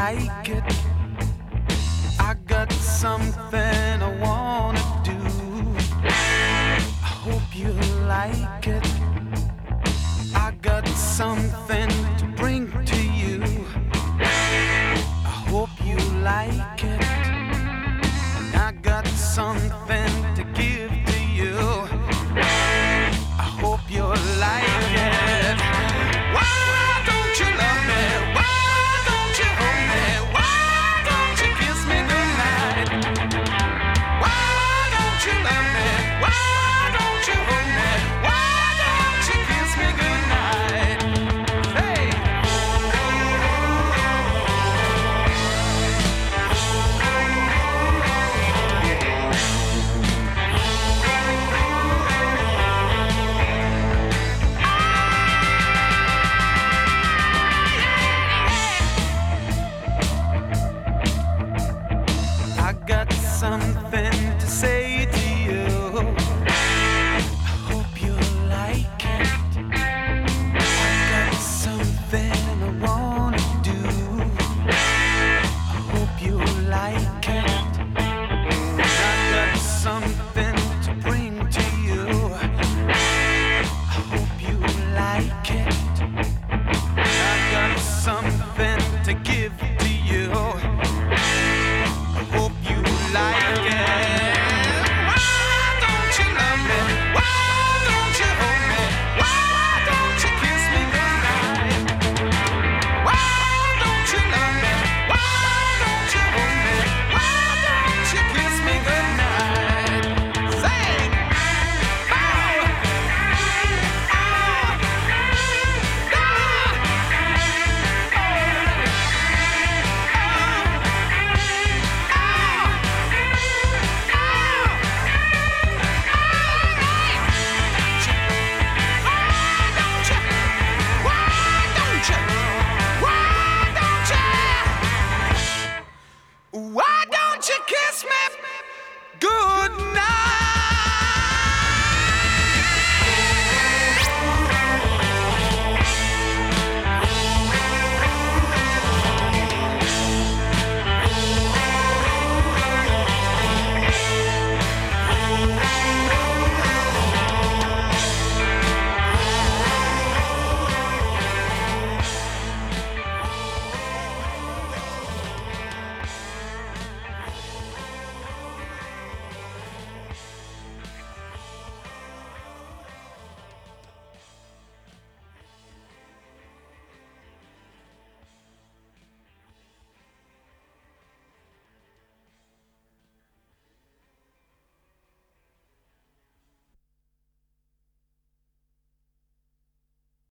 like it. I got something I wanna do. I hope you like it. I got something to bring to you. I hope you like it. And I got something to give to you. I hope you like it. Why don't you love me? Why don't you hold me? Why don't you kiss me goodnight? Why don't you love me? Why don't you hold me? Why don't you kiss me goodnight? Hey! I got something to say to you. I hope you like it. I got something I wanna do. I hope you like it. I got something to bring to you. I hope you like it. I got something to give to you. I hope you like it. Why don't you love me? Why don't you hold me? Why don't you kiss me goodnight? Why don't you love me? Why don't you hold me? Why don't you kiss me goodnight? Sing! Why don't you kiss me